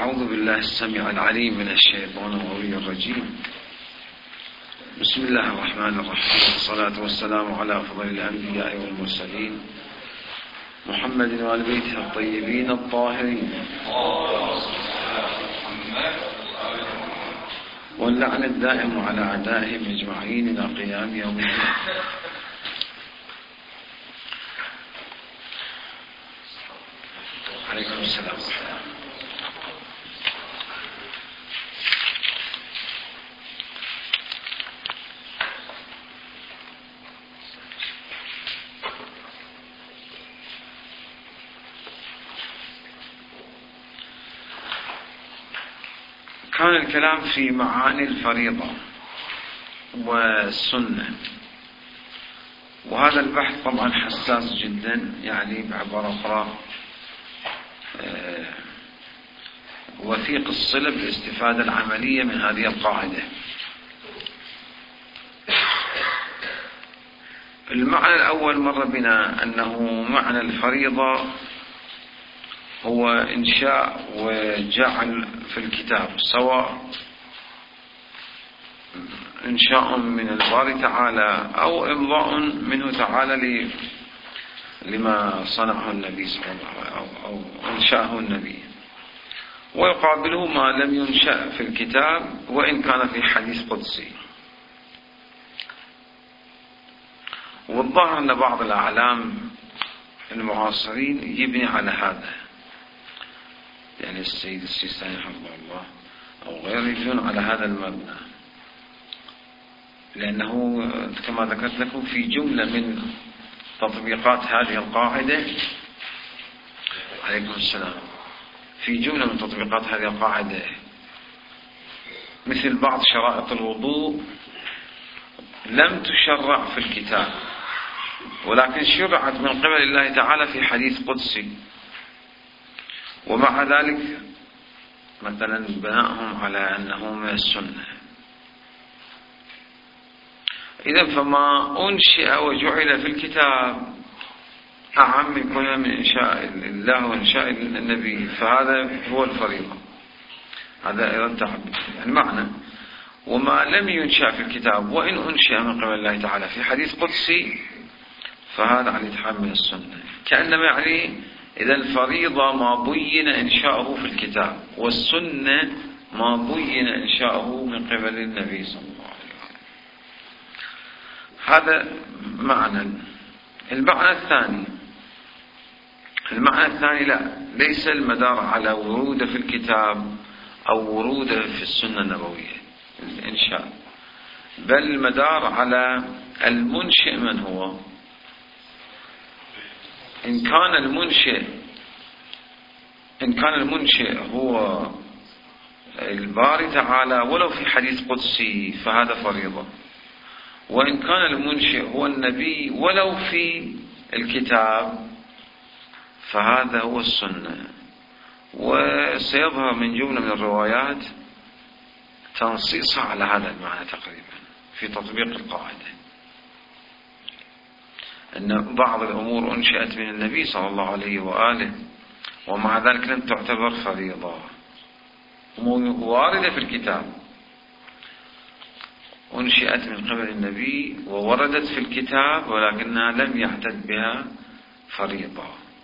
أعوذ بالله السميع العليم من الشيطان الغوي الرجيم. بسم الله الرحمن الرحيم، والصلاة والسلام على أفضل الأنبياء والمرسلين محمد وآل بيته الطيبين الطاهرين، واللعن الدائم على أعدائهم أجمعين إلى قيام يوم الدين. عليكم السلام. كان الكلام في معاني الفريضة والسنة، وهذا البحث طبعا حساس جدا، يعني بعبارة أخرى وثيق الصلة بالاستفادة العملية من هذه القاعدة. المعنى الأول مر بنا أنه معنى الفريضة هو إنشاء وجعل في الكتاب، سواء إنشاء من الباري تعالى أو إمضاء منه تعالى لما صنعه النبي صلى الله عليه وسلم أو إنشاءه النبي، ويقابله ما لم ينشأ في الكتاب وإن كان في حديث قدسي. والظاهر أن بعض الأعلام المعاصرين يبني على هذا، يعني السيد السيستاني حفظه الله أو غيره يبنون على هذا المبنى، لأنه كما ذكرت لكم في جملة من تطبيقات هذه القاعدة، عليكم السلام، في جملة من تطبيقات هذه القاعدة مثل بعض شرائط الوضوء لم تشرع في الكتاب، ولكن شرعت من قبل الله تعالى في حديث قدسي، ومع ذلك مثلا بناءهم على أنه من السنة. إذن فما أنشئ وجعل في الكتاب أعم من كل من إنشاء الله وإنشاء النبي، فهذا هو الفريضة. هذا أيضا المعنى. وما لم ينشأ في الكتاب وإن أنشئ من قبل الله تعالى في حديث قدسي فهذا عن يتحمل من السنة، كأنما يعني إذا الفريضة ما بين إنشاؤه في الكتاب، والسنة ما بين إنشاؤه من قبل النبي صلى الله عليه وسلم. هذا معنى. المعنى الثاني لا، ليس المدار على وروده في الكتاب أو وروده في السنة النبوية الإنشاء، بل المدار على المنشئ من هو. إن كان المنشئ هو الباري تعالى ولو في حديث قدسي فهذا فريضة، وإن كان المنشئ هو النبي ولو في الكتاب فهذا هو السنة. وسيظهر من جملة من الروايات تنصيصها على هذا المعنى تقريبا في تطبيق القاعدة، أن بعض الأمور أنشأت من النبي صلى الله عليه وآله ومع ذلك لم تعتبر فريضة، واردة في الكتاب، أنشئت من قبل النبي ووردت في الكتاب ولكنها لم يعتد بها فريضة.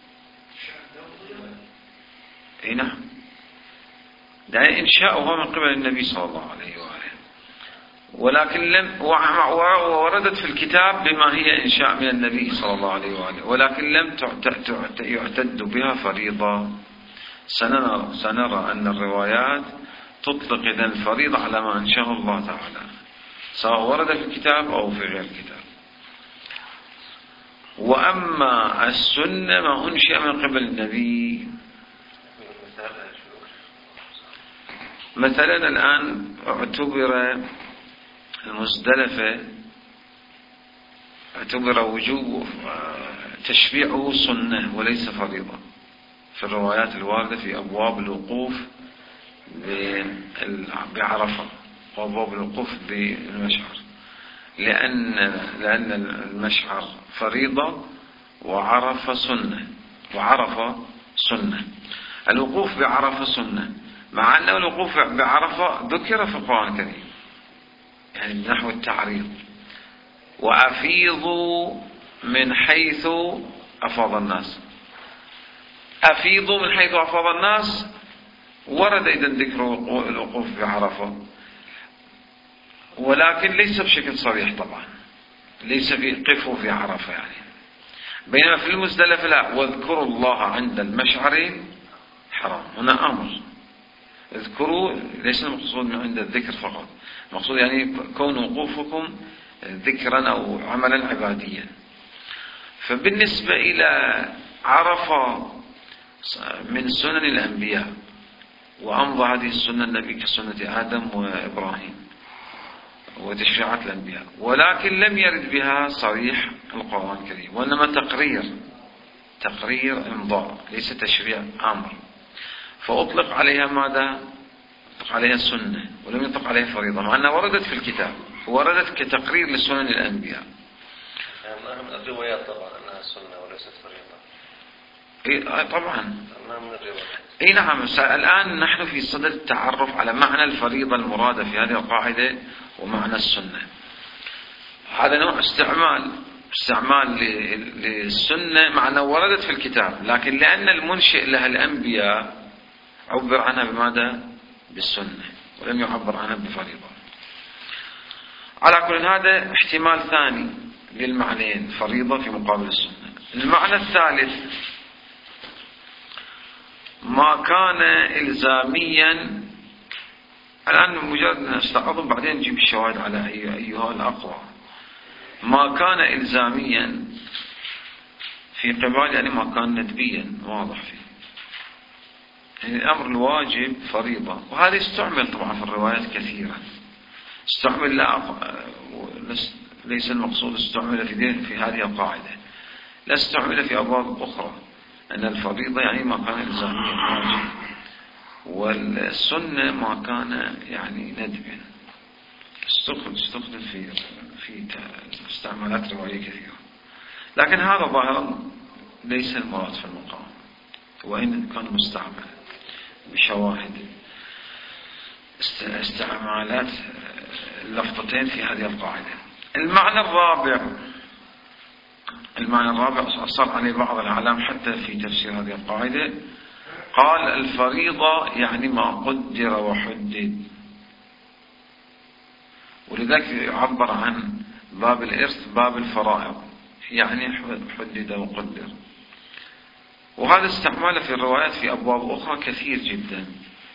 أي نعم، ده إنشاؤها من قبل النبي صلى الله عليه وآله، ولكن وردت في الكتاب بما هي إنشاء من النبي صلى الله عليه وآله، ولكن لم يعتد بها فريضة. سنرى أن الروايات تطلق إذن الفريضة على ما أنشاه الله تعالى، سواء ورد في الكتاب أو في غير الكتاب. وأما السنة ما أنشأ من قبل النبي، مثلا الآن اعتبر المزدلفة اعتبر وجوب تشريعه سنة وليس فريضة في الروايات الواردة في أبواب الوقوف بعرفة وأبواب الوقوف بالمشعر، لأن المشعر فريضة وعرف سنة. الوقوف بعرفة سنة، مع أن الوقوف بعرفة ذكر في القرآن الكريم، يعني من نحو التعريض: وأفيضوا من حيث أفاض الناس. أفيضوا من حيث أفاض الناس ورد إذا ذكر الوقوف بعرفة، ولكن ليس بشكل صريح طبعا، ليس في قفوا في عرفة يعني. بينما في المزدلفة لا: واذكروا الله عند المشعر الحرام. هنا أمر اذكروا، ليس المقصود من عند الذكر فقط، المقصود يعني كون وقوفكم ذكرا أو عملا عباديا. فبالنسبة إلى عرفة من سنن الأنبياء، وأمضى هذه السنة النبي كسنة آدم وإبراهيم وتشريعات الأنبياء، ولكن لم يرد بها صريح القرآن الكريم، وإنما تقرير إمضاء، ليس تشريع أمر. فأطلق عليها ماذا؟ أطلق عليها سنة، ولم يطلق عليها فريضة، مع أنها وردت في الكتاب، وردت كتقرير لسنن الأنبياء. ما من الروايات طبعا أنها سنة وليست فريضة. طبعا ما من الروايات. اي نعم. الآن نحن في صدد التعرف على معنى الفريضة المرادة في هذه القاعدة ومعنى السنة. هذا نوع استعمال للسنة مع أنه وردت في الكتاب، لكن لأن المنشئ لها الأنبياء عبر عنها بماذا؟ بالسنة، ولم يعبر عنها بفريضة. على كل هذا احتمال ثاني للمعنيين، فريضة في مقابل السنة. المعنى الثالث: ما كان إلزاميا. الآن مجرد نستعرض بعدين نجيب الشواهد على أيها الأقوى. ما كان إلزاميا في قبال يعني ما كان ندبيا، واضح فيه يعني الأمر الواجب فريضة، وهذا استعمل طبعا في الروايات كثيرا. استعمل ليس المقصود استعمل في هذه القاعدة، لا استعمل في أبواب أخرى، أن الفريضة يعني ما كان إلزاميا واجب، والسنة ما كان يعني ندبا. استخدم في استعمالات رواية كثيرة، لكن هذا ظاهرا ليس المراد في المقام، وإن كان مستعمل بشواهد استعمالات اللفظتين في هذه القاعدة. المعنى الرابع أصر عليه بعض الأعلام حتى في تفسير هذه القاعدة، قال: الفريضة يعني ما قدر وحدد، ولذلك يعبر عن باب الإرث باب الفرائض، يعني حدد وقدر. وهذا استعماله في الروايات في أبواب أخرى كثير جدا.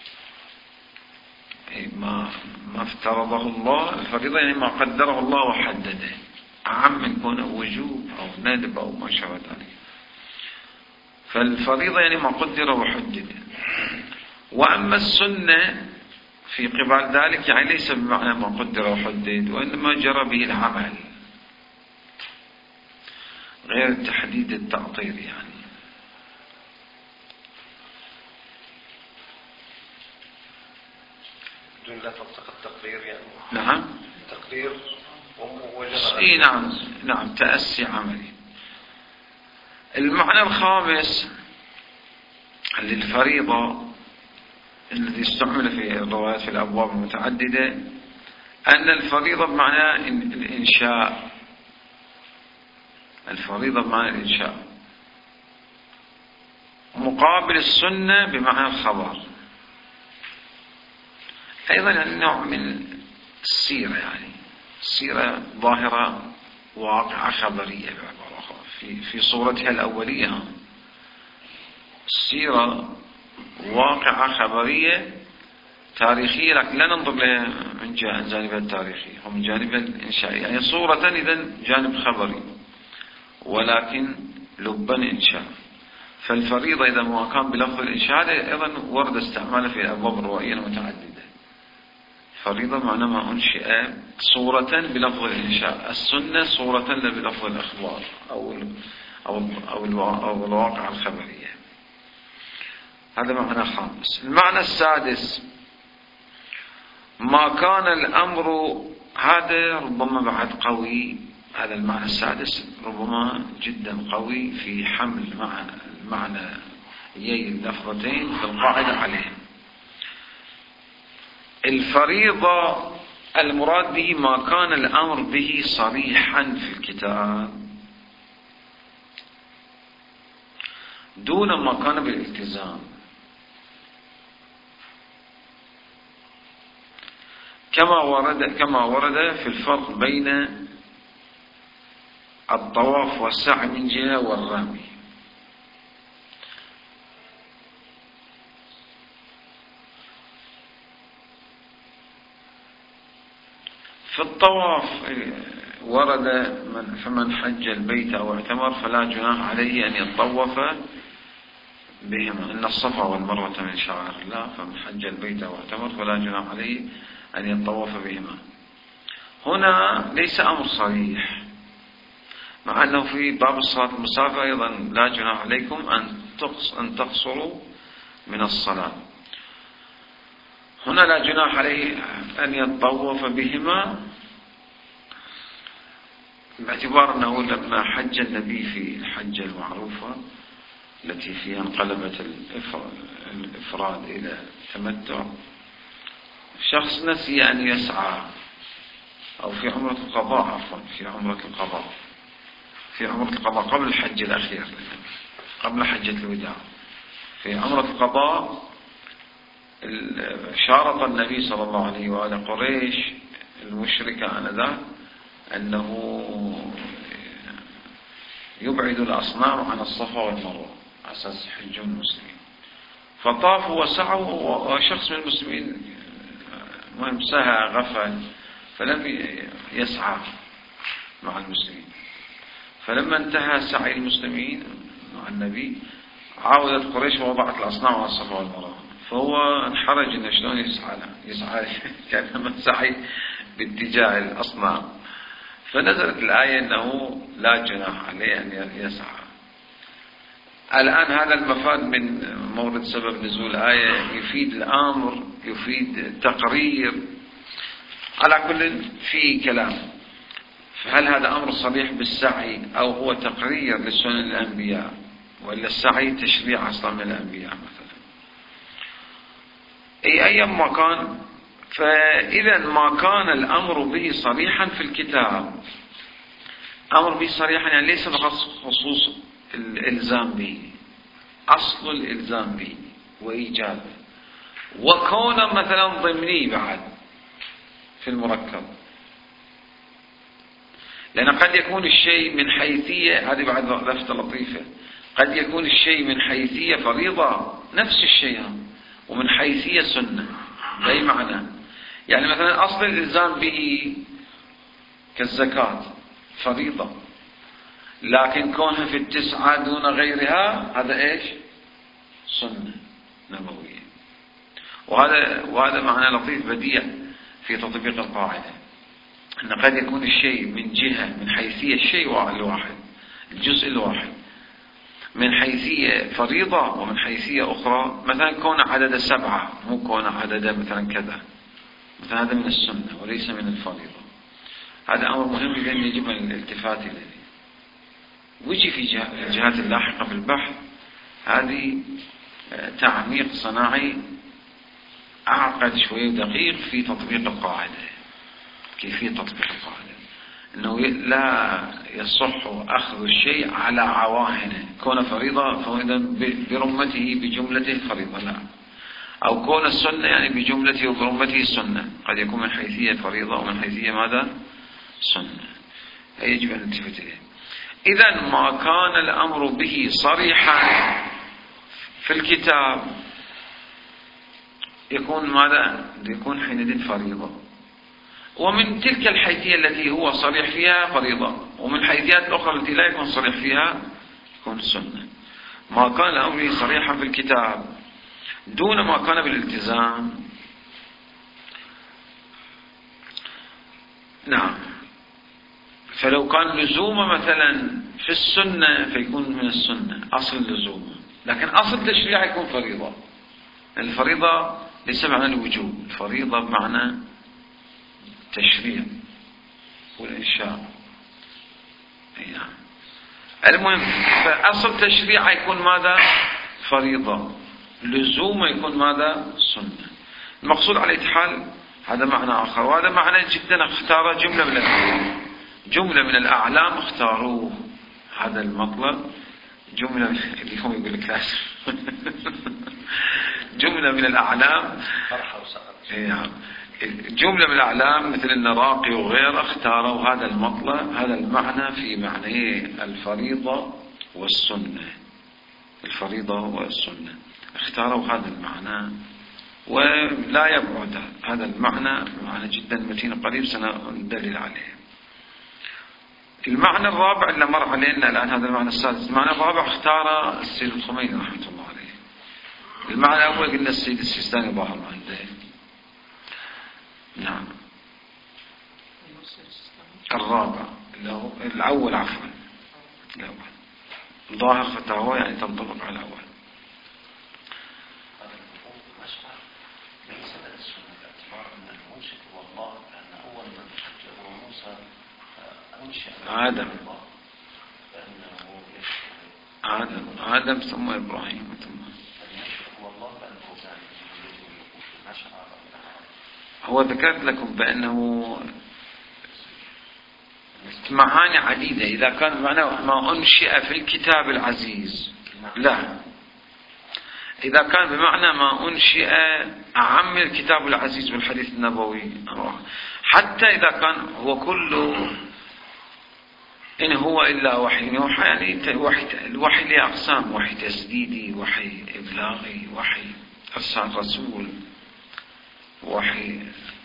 ما افترضه الله الفريضة يعني ما قدره الله وحدده، أعم من كونه وجوب أو ندب أو ما شابه ذلك. فالفريضة يعني ما قدر وحدد. وأما السنة في قبال ذلك يعني ليس بمعنى ما قدر وحدد، وإنما جرى به العمل، غير تحديد التعطيل يعني. بدون لا تلتقى التقرير يعني. نعم. تقرير اي نعم تأسي عملي. المعنى الخامس للفريضة الذي استعمل في الروايات في الأبواب المتعددة، أن الفريضة بمعنى الإنشاء. الفريضة بمعنى الإنشاء، مقابل السنة بمعنى الخبر. أيضا نوع من السيرة، يعني السيرة ظاهرة واقعة خبرية في صورتها الأولية. السيرة واقعة خبرية تاريخية، لكن لا ننظر لها من جانبها التاريخي ومن جانبها الإنشائي، يعني صورة إذن جانب خبري ولكن لبا إنشاء. فالفريضة إذا ما كان بلفظ الإنشاء أيضا ورد استعماله في الأبواب الروائية المتعددة. فريضة معنى ما أنشئ صورة بلفظ الإنشاء، السنة صورة بلفظ الإخبار أو الواقع الخبرية. هذا معنى خامس. المعنى السادس: ما كان الأمر، هذا ربما بعد قوي، هذا المعنى السادس ربما جدا قوي في حمل المعنى اللفظتين في القاعدة عليهم. الفريضة المراد به ما كان الأمر به صريحا في الكتاب دون ما كان بالالتزام، كما ورد في الفرق بين الطواف والسعي من جهة والرمي. في الطواف ورد فمن حج البيت أو اعتمر فلا جناح عليه أن يطوف بهما، إن الصفا والمروة من شعائر الله، فمن حج البيت أو اعتمر فلا جناح عليه أن يطوف بهما. هنا ليس أمر صريح، مع أنه في باب الصلاة المسافة أيضا لا جناح عليكم أن تقصروا من الصلاة. هنا لا جناح عليه أن يطوف بهما باعتبار أنه لما حج النبي في الحجة المعروفة التي فيها انقلبت الإفراد إلى التمتع، شخص نسي أن يسعى، أو في عمرة القضاء، عفوا في عمرة القضاء قبل الحج الأخير، قبل حجة الوداع، في عمرة القضاء شارط النبي صلى الله عليه وآله قريش المشركة آنذاك أنه يبعد الأصنام عن الصفا والمروة على أساس يحجون المسلمين، فطافوا وسعوا، وشخص من المسلمين المهم سهى غفل فلم يسعى مع المسلمين، فلما انتهى سعي المسلمين مع النبي عاودت قريش ووضعت الأصنام على الصفا والمروة، فهو انحرج إنه شلون يسعى كأنما سعي باتجاه الأصنام، فنزلت الآية أنه لا جناح عليه أن يسعى. الآن هذا المفاد من مورد سبب نزول الآية يفيد الأمر، يفيد التقرير، على كل في كلام، فهل هذا أمر صريح بالسعي أو هو تقرير لسنن الأنبياء، وإلا السعي تشريع أصلا من الأنبياء مثلا. أيام ما كان، فإذا ما كان الأمر به صريحا في الكتاب، أمر به صريحا يعني ليس فقط خصوص الإلزام به، أصل الإلزام به وإيجابه، وكون مثلا ضمني بعد في المركب، لأن قد يكون الشيء من حيثية، هذه بعد لفتة لطيفة، قد يكون الشيء من حيثية فريضة نفس الشيء، ومن حيثية سنة، بأي معنى؟ يعني مثلا أصل الإلزام به كالزكاة فريضة، لكن كونها في 9 دون غيرها هذا إيش؟ سنة نبوية. وهذا معنى لطيف بديع في تطبيق القاعدة، أن قد يكون الشيء من جهة من حيثية الشيء الواحد، الجزء الواحد، من حيثية فريضة، ومن حيثية أخرى مثلا كون عدد 7 مو كون عدد مثلا كذا، مثلا هذا من السنة وليس من الفريضة. هذا أمر مهم جدا يجب الالتفات إليه. ويجي في الجهات اللاحقة في البحث هذه تعميق صناعي أعقد شوي ودقيق في تطبيق القاعدة، كيفية تطبيق القاعدة، أنه لا يصح أخذ الشيء على عواهنه، كون فريضة فإذا برمته بجملته فريضة، لا، أو كون السنة يعني بجملته وبرمته السنة، قد يكون من حيثية فريضة ومن حيثية ماذا؟ سنة، يجب أن نلتفت إليه. إذا ما كان الأمر به صريحا في الكتاب يكون ماذا؟ يكون حينئذ فريضة، ومن تلك الحيثية التي هو صريح فيها فريضة، ومن الحيثيات الأخرى التي لا يكون صريح فيها يكون السنة. ما كان الأمر به صريحا في الكتاب دون ما كان بالالتزام، نعم، فلو كان لزومه مثلا في السنة فيكون من السنة أصل لزومه، لكن أصل تشريع يكون فريضة. الفريضة ليس معنى الوجوب، الفريضة بمعنى تشريع والإنشاء. نعم. المهم فأصل تشريع يكون ماذا؟ فريضة، لزومه يكون ماذا؟ سنة. المقصود على أي حال هذا معنى آخر. وهذا معنى جدا اختار جملة من الأعلام اختاروه هذا المطلب. جملة اليوم يقول لك لازم جملة من الأعلام، جملة من الأعلام مثل النراقي وغيره اختاروا هذا المطلب، هذا المعنى في معنى الفريضة والسنة. الفريضة والسنة اختاروا هذا المعنى، ولا يبعد هذا المعنى، معنى جدا متين قريب سندلل عليه. المعنى الرابع اللي مر علينا الآن هذا المعنى السادس. المعنى الرابع اختار السيد الخميني رحمة الله عليه. المعنى الأول قلنا السيد السيستاني ظاهر عنده. نعم. الرابع الأول عفوا الأول ظاهر فتاوى يعني تنطبق على الأول. آدم ثم إبراهيم ثم هو ذكرت لكم بأنه معاني عديدة. إذا كان معناه ما أنشئ في الكتاب العزيز، لا، إذا كان بمعنى ما أنشئ أعم الكتاب العزيز بالحديث النبوي، حتى إذا كان هو كله إن هو إلا وحي يوحى، يعني الوحي له أقسام: وحي تسديدي، وحي إبلاغي، وحي إرسال رسول، وحي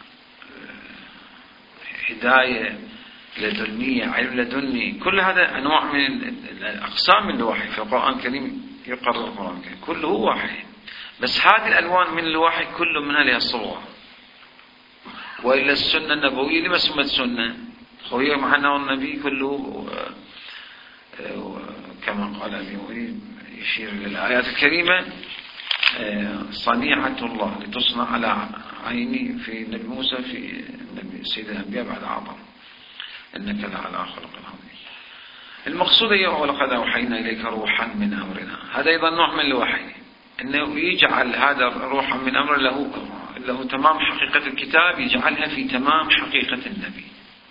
هداية لدنية، علم لدني. كل هذا أنواع من الأقسام من الوحي في القرآن الكريم، يقرر القرآن الكريم كله وحي. بس هذه الألوان من الوحي كل منها لها صورة. وإلا السنة النبوية لما سمت سنة؟ وهي معنى النبي كله كما قال أبي مريد يشير للآيات الكريمة: صنيعة الله لتصنع على عيني في نبي موسى، في نبي سيد الأنبياء بعد عظم، إنك لعلى خلق عظيم. المقصود هي ولقد أوحينا إليك روحا من أمرنا. هذا أيضا نوع من الوحي، أنه يجعل هذا روحا من أمر له تمام حقيقة الكتاب، يجعلها في تمام حقيقة النبي.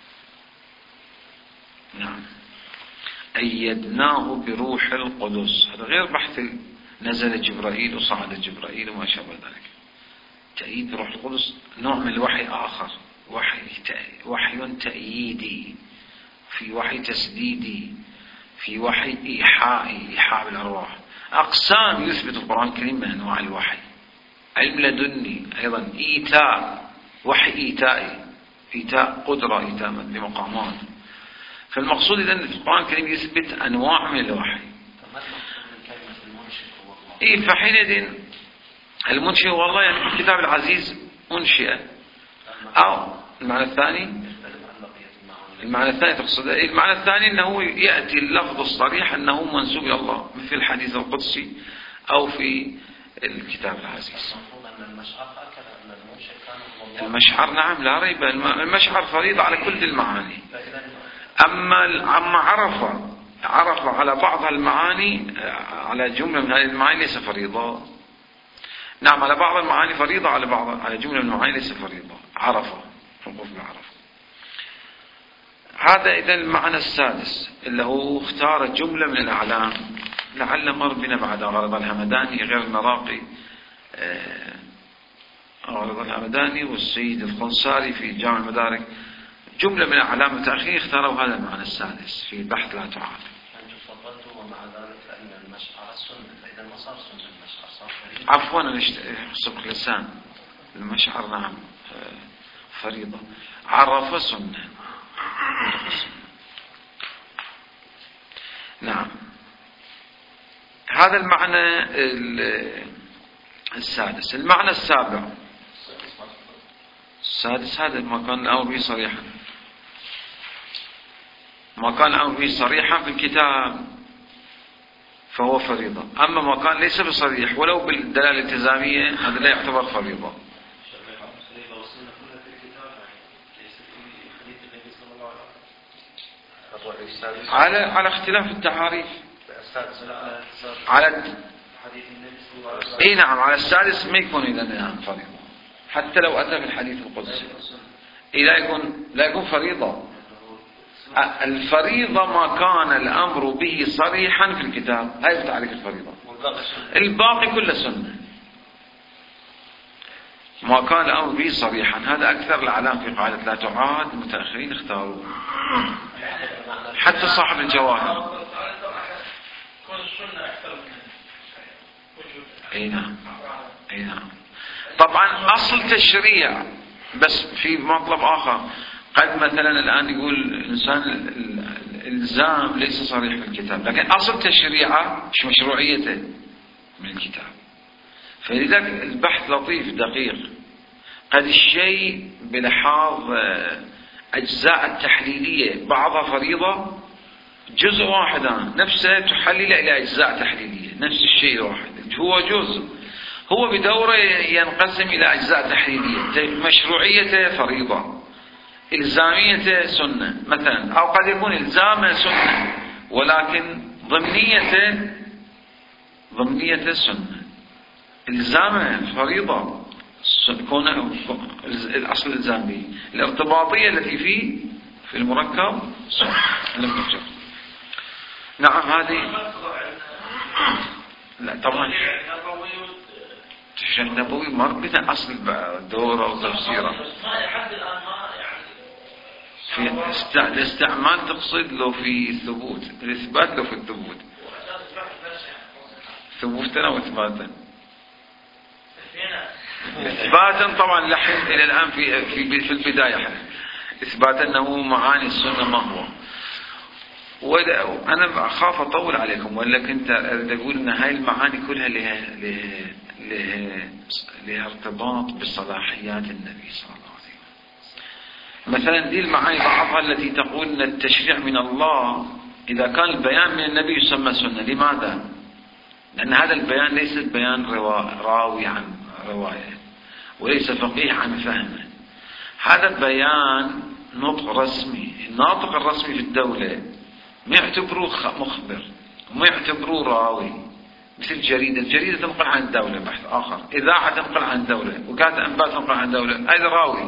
نعم. أيدناه بروح القدس. هذا غير بحث نزل جبرائيل وصعد جبرائيل وما شابه ذلك. تأييد بروح القدس نوع من الوحي آخر، وحي تأييدي، في وحي تسديدي، في وحي إيحاء بالأرواح. أقسام يثبت القرآن الكريم من أنواع الوحي. علم لدني أيضا، إيتاء، وحي إيتاء قدرة، إيتاء بمقامات. فالمقصود إذن في القرآن الكريم يثبت أنواع من الوحي. فحينئذ المنشئ والله يعني في الكتاب العزيز أنشئ. أو المعنى الثاني تقصد المعنى الثاني أنه يأتي اللفظ الصريح أنه منسوب إلى الله، مثل الحديث القدسي أو في الكتاب العزيز. المشعر نعم لا ريب، المشعر فريضة على كل المعاني. أما عرف على بعض المعاني، على جملة من هذه المعاني ليس فريضة. نعم، على بعض المعاني فريضة، على جملة من المعاني ليس فريضة. عرفة، حقوق العرف. هذا إذن المعنى السادس اللي هو اختار جملة من الأعلام. لعل مر بنا بعد غرض الهمداني غير المراقي، غرض الهمداني والسيد الخنصاري في جامع المدارك، جملة من الأعلام التأخير اختاروا هذا المعنى السادس في بحث لا تعالى. ومع ذلك فإن المشعر سنة، فإذا ما صار سنة المشعر صار فريضة. عفوا أنا سبق لسان، المشعر نعم فريضة، عرف سنة. نعم، هذا المعنى السادس. المعنى السابع السادس، هذا ما كان الأمر به صريحا، ما كان الأمر به صريحا في الكتاب فهو فريضة. أما ما كان ليس بصريح ولو بالدلالة الالتزامية هذا لا يعتبر فريضة. على اختلاف التعاريف. على نعم، على السادس ما يكون إذا فريضة. حتى لو أتى في الحديث القدسي لا يكون فريضة. الفريضة ما كان الأمر به صريحا في الكتاب، هاي تعريف الفريضة. الباقي كله سنة. ما كان الأمر به صريحا، هذا أكثر الأعلام في قاعدة لا تعاد، المتأخرين اختاروه، حتى صاحب الجواهر. اي نعم. طبعا أصل تشريع، بس في مطلب آخر. قد مثلا الآن يقول الإنسان الإلزام ليس صريح في الكتاب، لكن أصل تشريعه مشروعيته من الكتاب. فلذلك البحث لطيف دقيق. قد الشيء بلحاظ أجزاء التحليلية بعضها فريضة، جزء واحد نفسه تحلل إلى أجزاء تحليلية، نفس الشيء الواحد هو جزء، هو بدوره ينقسم إلى أجزاء تحليلية. مشروعيته فريضة، إلزاميته سنة مثلا، أو قد يكون إلزامه سنة ولكن ضمنيته سنة. إلزامه فريضة كون الأصل الإلزامي، الارتباطية التي فيه في المركب سنة لم تفجر. نعم هذه لا طبعا تشريع نبوي مربطة أصل دوره وتفسيره. في الاستعمال تقصد له في الثبوت، الإثبات له في الثبوت، ثبوتا وإثباتا. إثباتا طبعا لحين إلى الآن في البداية إثباتا أنه معاني السنة ما هو. وأنا أخاف أطول عليكم، ولا كنت أقول أن هاي المعاني كلها لها ارتباط بصلاحيات النبي صلى الله عليه وسلم. مثلا دي المعاني بعضها التي تقول أن التشريع من الله إذا كان البيان من النبي يسمى سنة. لماذا؟ لأن هذا البيان ليس بيان راوي عن رواية، وليس فقيه عن فهمه. هذا بيان نطق رسمي. الناطق الرسمي في الدولة ما يعتبروه مخبر وما يعتبروه راوي، مثل الجريدة تنقل عن الدولة بحث آخر، إذاعة تنقل عن الدولة، وكالة أنباء تنقل عن الدولة، هذا راوي.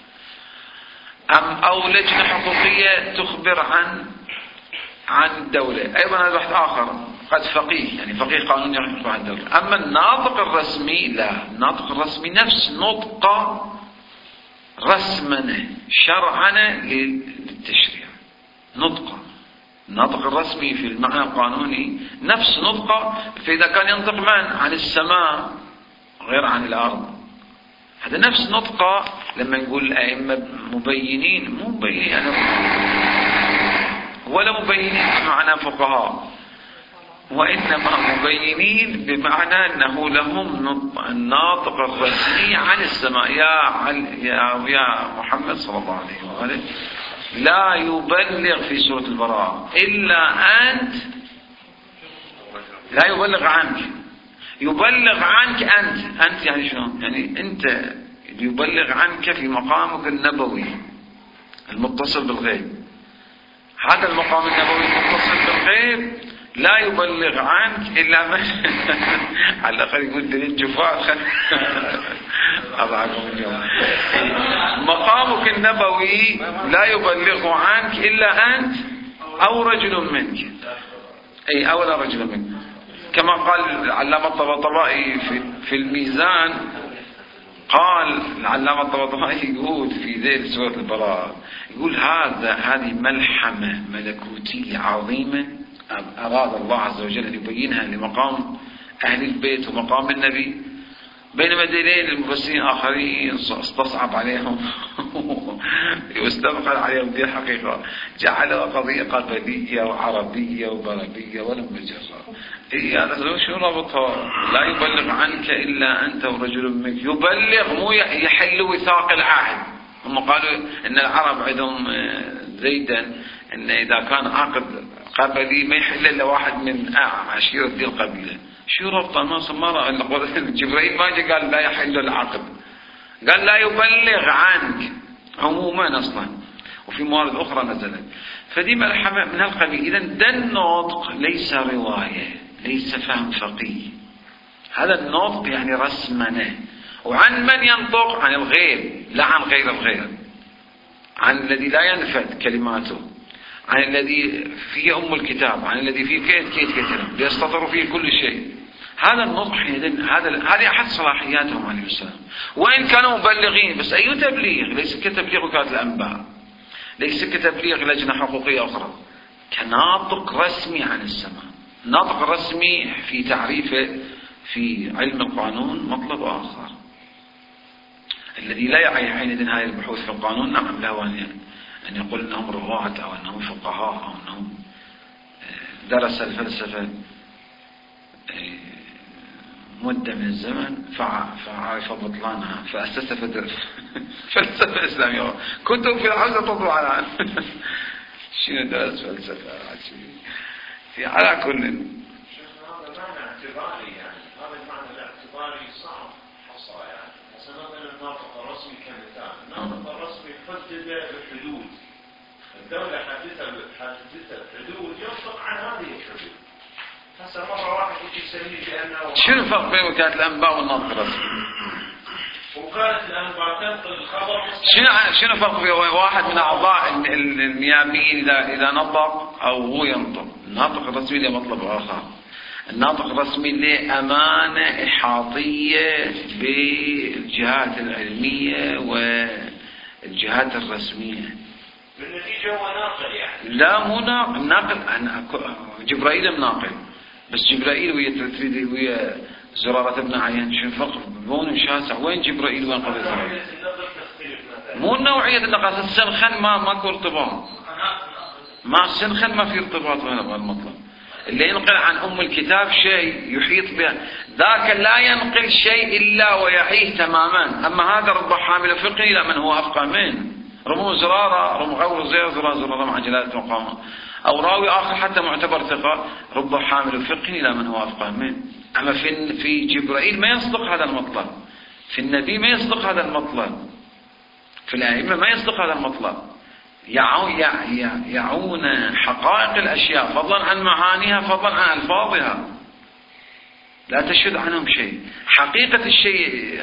أو لجنة حقوقية تخبر عن الدولة، أيضا هذا بحث آخر، قد فقيه يعني فقيه قانوني يخبر عن الدولة. أما الناطق الرسمي لا، الناطق الرسمي نفس نطق رسمنا شرعنا للتشريع، النطق الرسمي في المعنى القانوني نفس نطقه. فإذا كان ينطق عن السماء غير عن الأرض، هذا نفس نطقه. لما نقول الأئمة مبينين، مو مبينين ولا مبينين بمعنى فقهاء، وإنما مبينين بمعنى أنه لهم الناطق الرسمي عن السماء. يا محمد صلى الله عليه وآله لا يبلغ في سورة البراءة إلا أنت، لا يبلغ عنك، يبلغ عنك أنت يعني شنو؟ يعني أنت يبلغ عنك في مقامك النبوي المتصل بالغيب. هذا المقام النبوي المتصل بالغيب لا يبلغ عنك إلا من على الأقل يقول دليل جفاء أضعكم اليوم. مقامك النبوي لا يبلغ عنك إلا أنت أو رجل منك، أي أولا رجل منك، كما قال العلامة الطباطبائي في الميزان. قال العلامة الطباطبائي يقول في ذيل سورة البراءة، يقول هذه ملحمة ملكوتية عظيمة أراد الله عز وجل أن يبينها لمقام أهل البيت ومقام النبي، بينما دليل المفسرين آخرين استصعب عليهم واستبقى عليهم دي الحقيقة، جعلها قضية قبلية وعربية وبربية ولم يجرى. هذا شو ربطها؟ لا يبلغ عنك إلا أنت ورجل منك. يبلغ مو يحل وثاق العهد. هم قالوا إن العرب عندهم زيدا إن إذا كان عقد قبلي ما يحل إلا واحد من عشيرة دي القبيلة. شو ربط الناس مرة جبريل ما جاء قال لا يحل العقد، قال لا يبلغ عنك عموما أصلا، وفي موارد أخرى نزلت. فدي ملحمة من القبيل. إذن ده النطق ليس رواية، ليس فهم فقيه، هذا النطق يعني رسمنه. وعن من ينطق؟ عن الغيب، لا عن غير الغير، عن الذي لا ينفد كلماته، عن الذي فيه أم الكتاب، عن الذي فيه كيت كلام ليستطر فيه كل شيء. هذا النطق هذه أحد صلاحياتهم عليه السلام، وإن كانوا مبلغين، بس أي تبليغ؟ ليس كتبليغ وكالة الأنباء، ليس كتبليغ لجنة حقوقية أخرى، كناطق رسمي عن السماء. ناطق رسمي في تعريفه في علم القانون مطلب آخر. الذي لا يعي حينئذ هذه البحوث في القانون نعم له أن يقول أنهم رواة أو أنهم فقهاء أو أنهم درس الفلسفة مدة من الزمن فعرف بطلانها فأسس فلسفة إسلامية. كنتم في الحوزة تطلع على شنو درس فلسفة في على كل. هذا معنى اعتباري، يعني هذا المعنى الاعتباري صعب حصره. يعني مثلا الناطق الرسمي كمثال، الناطق الرسمي حدد بحدود الدولة، حددت حدود ينطق عن هذه الحدود. هسه مرة واحد يجي يسميه بأنه شنو الفرق بين وكالة الأنباء والناطق الرسمي؟ وكالة الأنباء تنقل الخبر. شنو فرق بين واحد من أعضاء النيابيين إذا نطق أو هو ينطق؟ الناطق الرسمي له مطلب آخر. الناطق الرسمي له أمانة إحاطية بالجهات العلمية والجهات الرسمية. بالنتيجة هو ناقل يعني؟ لا مو ناقل. جبرائيل مناقل، بس جبرائيل ويا زرارة ابن عيان شو الفرق؟ بون شاسع. وين جبرائيل وين قبل زرارة؟ مو نوعية النقاص. السنخن ماكو ارتباط، مع السنخن ما في ارتباط بهذا المطلب. اللي ينقل عن أم الكتاب شيء يحيط به، ذاك لا ينقل شيء إلا ويعيه تماما. أما هذا رب حامل فقه إلى من هو أفقه منه. رمو زرارة رمو غور زرارة مع جلالة مقامه، أو راوي آخر حتى معتبر ثقة رب حامل فقه إلى من هو أفقه منه. أما في جبرائيل ما يصدق هذا المطلب، في النبي ما يصدق هذا المطلب، في الأئمة ما يصدق هذا المطلب. يعون حقائق الأشياء فضلا عن معانيها فضلا عن ألفاظها، لا تشد عنهم شيء. حقيقة الشيء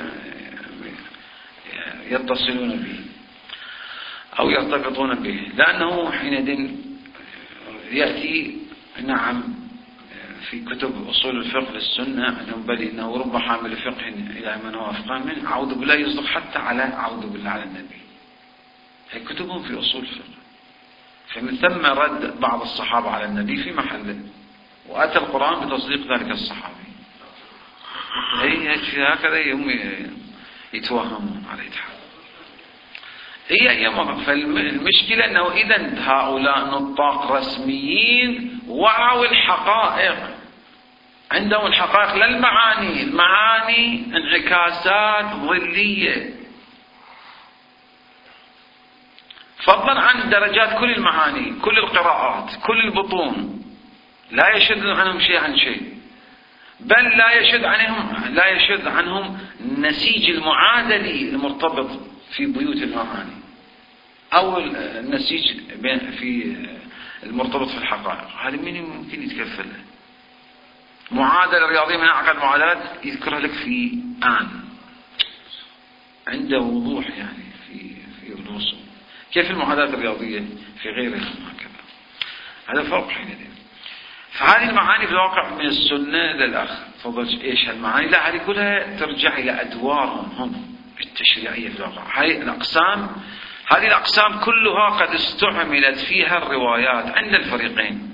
يتصلون به أو يرتبطون به، لأنه حينئذ يأتي نعم في كتب أصول الفقه للسنة أنه بل إنه رب حامل فقه إلى من هو أفقه منه. أعوذ بالله يصدق حتى على أعوذ بالله على النبي. هي كتبهم في أصول الفقه. فمن ثم رد بعض الصحابة على النبي في محله، وأتى القرآن بتصديق ذلك الصحابي. هكذا هم يتوهمون على الاتحاد. فالمشكلة أنه إذا هؤلاء نطاق رسميين وعوا الحقائق، عندهم الحقائق لا المعاني. المعاني انعكاسات ظلية فضلا عن درجات كل المعاني، كل القراءات، كل البطون. لا يشد عنهم شيء عن شيء، بل لا يشد عنهم نسيج المعادلي المرتبط في بيوت المعاني أو النسيج في المرتبط في الحقائق. هذا مين ممكن يتكفل له؟ معادلة رياضية من أعقد المعادلات يذكرها لك في عنده وضوح يعني في الرسوم. كيف المعادلات الرياضية في غيرها هكذا؟ هذا فرق حينئذ. فهذه المعاني في الواقع من السنة للأخ تفضل إيش هالمعاني؟ لا، هذه كلها ترجع إلى أدوارهم هم التشريعية في الواقع. هذه الأقسام كلها قد استعملت فيها الروايات عند الفريقين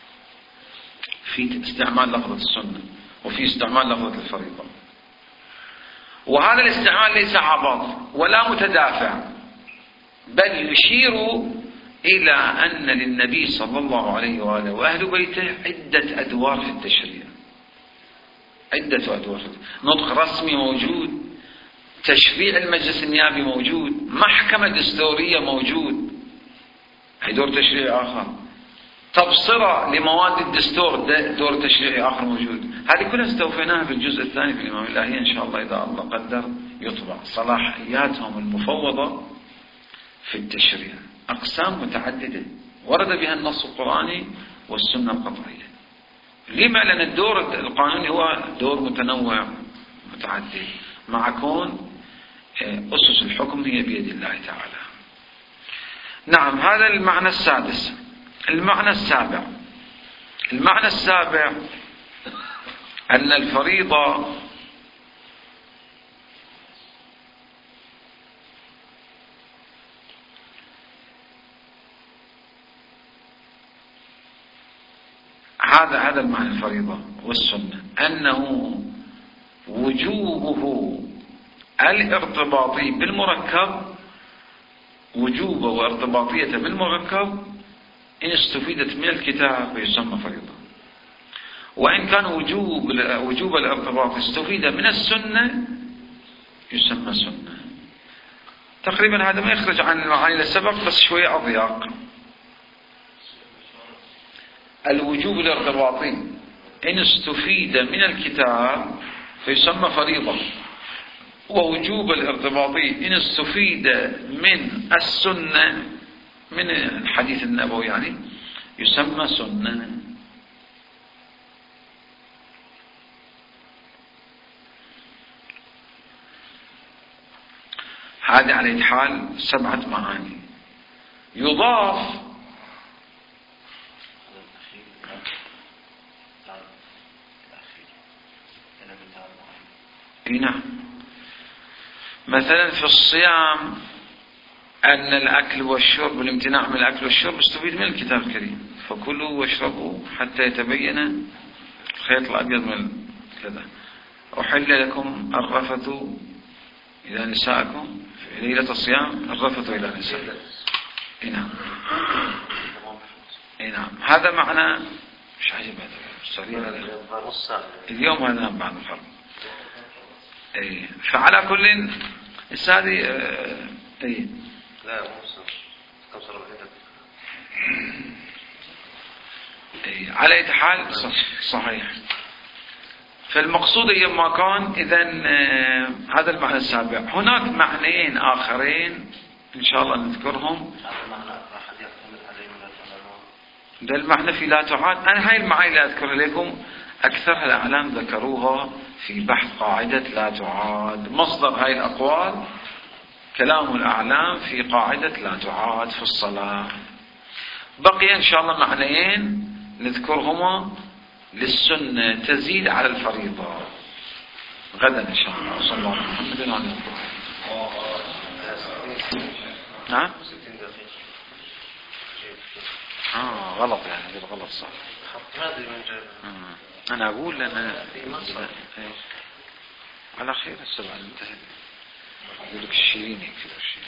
في استعمال لفظة السنة وفي استعمال لفظة الفريضة. وهذا الاستعمال ليس عبط ولا متدافع، بل يشير إلى أن للنبي صلى الله عليه وآله وأهل بيته عدة أدوار في التشريع. عدة أدوار. نطق رسمي موجود، تشريع المجلس النيابي موجود، محكمة دستورية موجود، هي دور تشريعي آخر، تبصرة لمواد الدستور دور تشريعي آخر موجود. هذه كلها استوفيناها في الجزء الثاني في الإمام اللاهية إن شاء الله إذا الله قدر يطبع. صلاحياتهم المفوضة في التشريع أقسام متعددة ورد بها النص القرآني والسنة القطعية. لما؟ لأن الدور القانوني هو دور متنوع متعدد، مع كون أسس الحكم هي بيد الله تعالى. نعم، هذا المعنى السادس. المعنى السابع أن الفريضة هذا المعنى الفريضة والسنة، أنه وجوبه الارتباطي بالمركب، وجوبه وارتباطية بالمركب إن استفيدت من الكتاب فيسمى فريضة، وإن كان وجوب الارتباط استفيد من السنة يسمى سنة. تقريبا هذا ما يخرج عن المعاني اللي سبق، بس شوية أضيق. الوجوب الارتباطي إن استفيد من الكتاب فيسمى فريضة، ووجوب الارتباطي إن استفيد من السنة من الحديث النبوي يعني يسمى سنة. هذا على حال 7 معاني. يضاف نعم، مثلا في الصيام أن الأكل والشرب، الامتناع من الأكل والشرب استفيد من الكتاب الكريم، فكلوا واشربوا حتى يتبين الخيط الأبيض من كذا. أحل لكم الرفث إلى نسائكم في ليلة الصيام، الرفث إلى نسائكم. نعم، هذا معنى مش عجب هذا اليوم هذا بعد الفرق. فعلى كل السادي لا على أي حال صحيح. فالمقصود يما كان إذن هذا المعنى السابع. هناك معنيين آخرين إن شاء الله نذكرهم. ده المعنى في لا تعاد. أنا هاي المعاني اللي أذكر لكم أكثر الأعلام ذكروها في بحث قاعدة لا تعاد. مصدر هاي الأقوال كلام الأعلام في قاعدة لا تعاد في الصلاة. بقي إن شاء الله معنيين نذكرهما للسنة تزيد على الفريضة غدا إن شاء الله. صلى الله عليه وسلم. نعم غلط يعني، هذا غلط صح. أنا أقول لأن على خير السبعة انتهت. يقول لك الشيرين يكفي الشيرين.